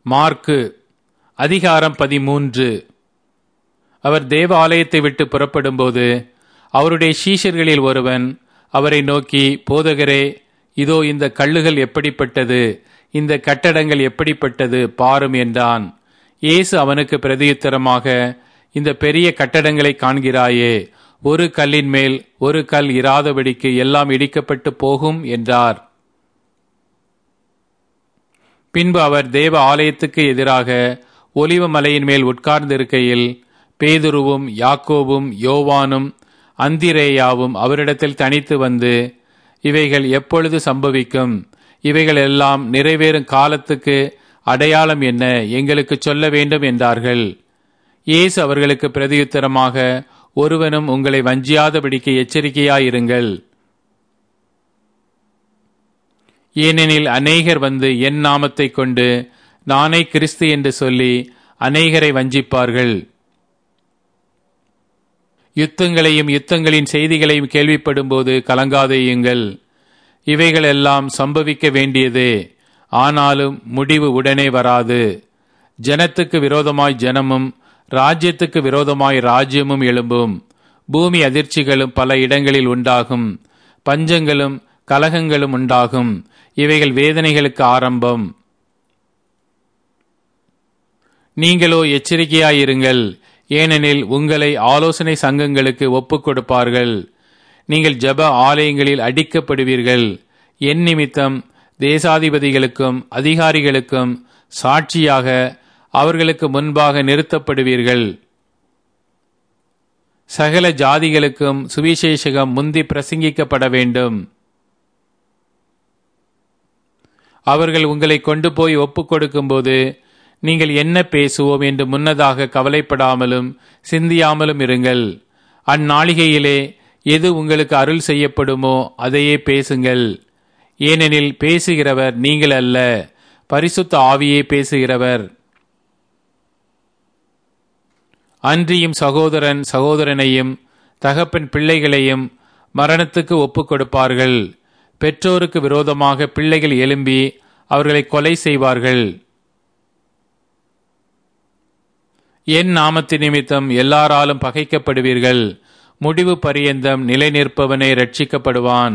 Mark அதிகாரம் 13. அவர் தேவ ஆலயத்தை விட்டு புறப்படும்போது அவருடைய சீஷர்களில் ஒருவன் அவரை நோக்கி, போதகரே, இதோ இந்த கல்லுகள் எப்படிப்பட்டது, இந்த கட்டடங்கள் எப்படிப்பட்டது பாரும் என்றான். இயேசு அவனுக்கு பிரதியுத்தரமாக, இந்த பெரிய கட்டடங்களை காண்கிறாயே, ஒரு கல்லின் மேல் ஒரு கல் இராதபடிக்கு எல்லாம் இடிக்கப்பட்டு போகும் என்றார். பின்பு அவர் தேவ ஆலயத்துக்கு எதிராக ஒலிவ மலையின் மேல் உட்கார்ந்திருக்கையில் பேதுருவும் யாக்கோபும் யோவானும் அந்திரேயாவும் அவரிடத்தில் தனித்து வந்து, இவைகள் எப்பொழுது சம்பவிக்கும், இவைகள் எல்லாம் நிறைவேறும் காலத்துக்கு அடையாளம் என்ன, எங்களுக்கு சொல்ல வேண்டும் என்றார்கள். இயேசு அவர்களுக்கு பிரதியுத்தரமாக, ஒருவனும் உங்களை வஞ்சியாதபடிக்கு எச்சரிக்கையாயிருங்கள். ஏனெனில் அநேகர் வந்து என் நாமத்தை கொண்டு நானே கிறிஸ்து என்று சொல்லி அநேகரை வஞ்சிப்பார்கள். யுத்தங்களையும் யுத்தங்களின் செய்திகளையும் கேள்விப்படும்போது கலங்காதேயுங்கள். இவைகள் எல்லாம் சம்பவிக்க வேண்டியதே, ஆனாலும் முடிவு உடனே வராது. ஜனத்துக்கு விரோதமாய் ஜனமும் ராஜ்யத்துக்கு விரோதமாய் ராஜ்யமும் எழும்பும். பூமி அதிர்ச்சிகளும் பல இடங்களில் உண்டாகும். பஞ்சங்களும் கலகங்களும் உண்டாகும். இவைகள் வேதனைகளுக்கு ஆரம்பம். நீங்களோ எச்சரிக்கையாயிருங்கள், ஏனெனில் உங்களை ஆலோசனை சங்கங்களுக்கு ஒப்புக் கொடுப்பார்கள். நீங்கள் ஜெப ஆலயங்களில் அடிக்கப்படுவீர்கள். என் நிமித்தம் தேசாதிபதிகளுக்கும் அதிகாரிகளுக்கும் சாட்சியாக அவர்களுக்கு முன்பாக நிறுத்தப்படுவீர்கள். சகல ஜாதிகளுக்கும் சுவிசேஷகம் முந்தி பிரசங்கிக்கப்பட வேண்டும். அவர்கள் உங்களை கொண்டு போய் ஒப்புக் கொடுக்கும்போது நீங்கள் என்ன பேசுவோம் என்று முன்னதாக கவலைப்படாமலும் சிந்தியாமலும் இருங்கள். அந்நாளிகையிலே எது உங்களுக்கு அருள் செய்யப்படுமோ அதையே பேசுங்கள். ஏனெனில் பேசுகிறவர் நீங்கள் அல்ல, பரிசுத்த ஆவியே பேசுகிறவர். அன்றியும் சகோதரன் சகோதரனையும் தகப்பன் பிள்ளைகளையும் மரணத்துக்கு ஒப்புக் கொடுப்பார்கள். பெற்றோருக்கு விரோதமாக பிள்ளைகள் எழும்பி அவர்களை கொலை செய்வார்கள். என் நாமத்து நிமித்தம் எல்லாராலும் பகைக்கப்படுவீர்கள். முடிவு பரியந்தம் நிலை நிற்பவனே ரட்சிக்கப்படுவான்.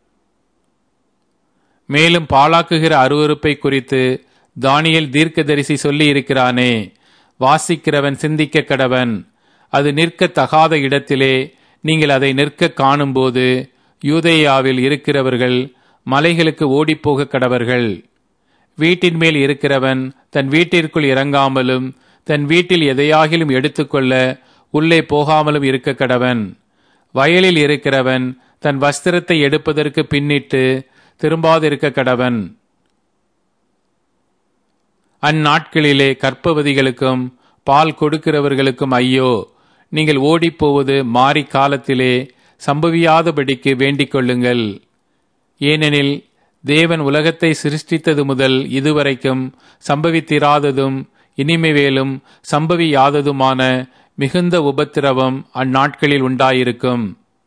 மேலும் பாழாக்குகிற அருவருப்பை குறித்து தானியேல் தீர்க்கதரிசி சொல்லி இருக்கிறானே, வாசிக்கிறவன் சிந்திக்க கடவன். அது நிற்க தகாத இடத்திலே நீங்கள் அதை நிற்க காணும்போது யூதேயாவில் இருக்கிறவர்கள் மலைகளுக்கு ஓடிப்போக கடவர்கள். வீட்டின் மேல் இருக்கிறவன் தன் வீட்டிற்குள் இறங்காமலும் தன் வீட்டில் எதையாகிலும் எடுத்துக்கொள்ள உள்ளே போகாமலும் இருக்க கடவன். வயலில் இருக்கிறவன் தன் வஸ்திரத்தை எடுப்பதற்கு பின்னிட்டு திரும்பாதிருக்க கடவன். அந்நாட்களிலே கர்ப்பவதிகளுக்கும் பால் கொடுக்கிறவர்களுக்கும் ஐயோ, நீங்கள் ஓடிப்போவது மாறி காலத்திலே சம்பவியாதபடிக்கு வேண்டிக் கொள்ளுங்கள். ஏனெனில் தேவன் உலகத்தை சிருஷ்டித்தது முதல் இதுவரைக்கும் சம்பவித்திராததும் இனிமேலும் சம்பவியாததுமான மிகுந்த உபத்திரவம் அந்நாட்களில் உண்டாயிருக்கும்.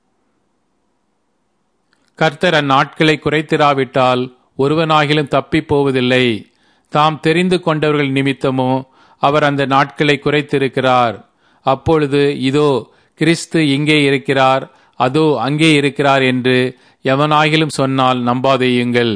கர்த்தர் அந்நாட்களை குறைத்திராவிட்டால் ஒருவனாகிலும் தப்பிப் போவதில்லை. தாம் தெரிந்து கொண்டவர்கள் நிமித்தமோ அவர் அந்த நாட்களை குறைத்திருக்கிறார். அப்பொழுது இதோ கிறிஸ்து இங்கே இருக்கிறார், அதோ அங்கே இருக்கிறார் என்று எவனாகிலும் சொன்னால் நம்பாதேயுங்கள்.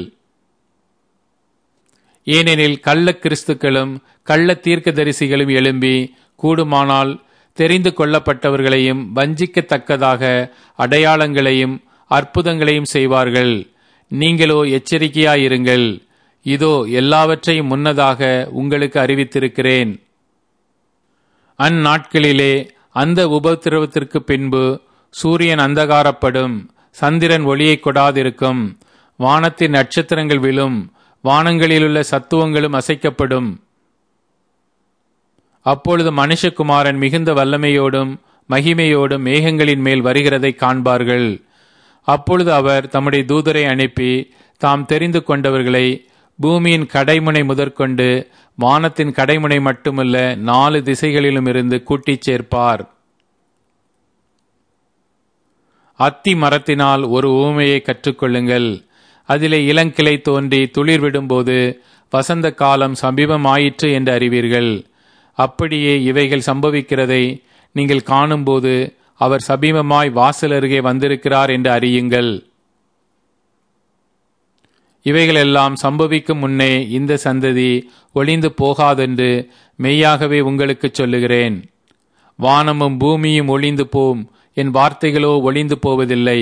ஏனெனில் கள்ள கிறிஸ்துக்களும் கள்ள தீர்க்கதரிசிகளும் எழும்பி கூடுமானால் தெரிந்து கொள்ளப்பட்டவர்களையும் வஞ்சிக்கத்தக்கதாக அடையாளங்களையும் அற்புதங்களையும் செய்வார்கள். நீங்களோ எச்சரிக்கையாயிருங்கள். இதோ எல்லாவற்றையும் முன்னதாக உங்களுக்கு அறிவித்திருக்கிறேன். அந்நாட்களிலே அந்த உபத்திரவத்திற்கு பின்பு சூரியன் அந்தகாரப்படும், சந்திரன் ஒளியை கொடாதிருக்கும், வானத்தின் நட்சத்திரங்கள் விழும், வானங்களிலுள்ள சத்துவங்களும் அசைக்கப்படும். அப்பொழுது மனுஷகுமாரன் மிகுந்த வல்லமையோடும் மகிமையோடும் மேகங்களின் மேல் வருகிறதை காண்பார்கள். அப்பொழுது அவர் தம்முடைய தூதரை அனுப்பி தாம் தெரிந்து கொண்டவர்களை பூமியின் கடைமுனை முதற்கொண்டு வானத்தின் கடைமுனை மட்டுமல்ல 4 திசைகளிலும் இருந்து கூட்டிச் சேர்ப்பார். அத்தி மரத்தினால் ஒரு உவமையை கற்றுக்கொள்ளுங்கள். அதிலே இளங்கிளை தோன்றி துளிர் விடும்போது வசந்த காலம் சமீபமாயிற்று என்று அறிவீர்கள். அப்படியே இவைகள் சம்பவிக்கிறதை நீங்கள் காணும்போது அவர் சமீபமாய் வாசல் அருகே வந்திருக்கிறார் என்று அறியுங்கள். இவைகளெல்லாம் சம்பவிக்கும் முன்னே இந்த சந்ததி ஒளிந்து போகாதென்று மெய்யாகவே உங்களுக்கு சொல்லுகிறேன். வானமும் பூமியும் ஒளிந்து போம், என் வார்த்தைகளோ ஒளிந்து போவதில்லை.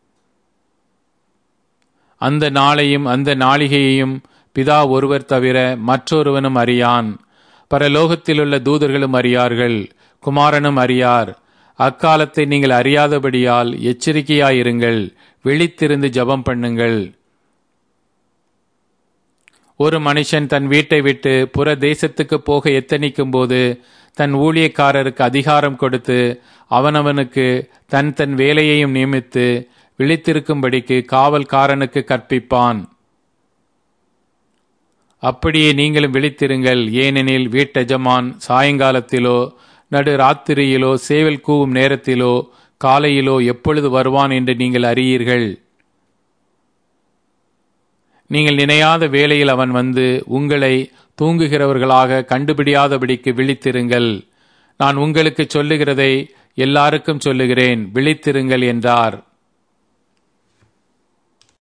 அந்த நாளையும் அந்த நாளிகையையும் பிதா ஒருவர் தவிர மற்றொருவனும் அறியான். பரலோகத்திலுள்ள தூதர்களும் அறியார்கள், குமாரனும் அறியார். அக்காலத்தை நீங்கள் அறியாதபடியால் எச்சரிக்கையாயிருங்கள், விழித்திருந்து ஜெபம் பண்ணுங்கள். ஒரு மனுஷன் தன் வீட்டை விட்டு புற தேசத்துக்கு போக எத்தனிக்கும் போது தன் ஊழியக்காரருக்கு அதிகாரம் கொடுத்து அவனவனுக்கு தன் தன் வேலையையும் நியமித்து விழித்திருக்கும்படிக்கு காவல்காரனுக்கு கற்பிப்பான். அப்படியே நீங்களும் விழித்திருங்கள். ஏனெனில் வீட்டெஜமான் சாயங்காலத்திலோ நடு ராத்திரியிலோ சேவல் கூவும் நேரத்திலோ காலையிலோ எப்பொழுது வருவான் என்று நீங்கள் அறியீர்கள். நீங்கள் நினையாத வேளையில் அவன் வந்து உங்களை தூங்குகிறவர்களாக கண்டுபிடியாதபடிக்கு விழித்திருங்கள். நான் உங்களுக்கு சொல்லுகிறதை எல்லாருக்கும் சொல்லுகிறேன், விழித்திருங்கள் என்றார்.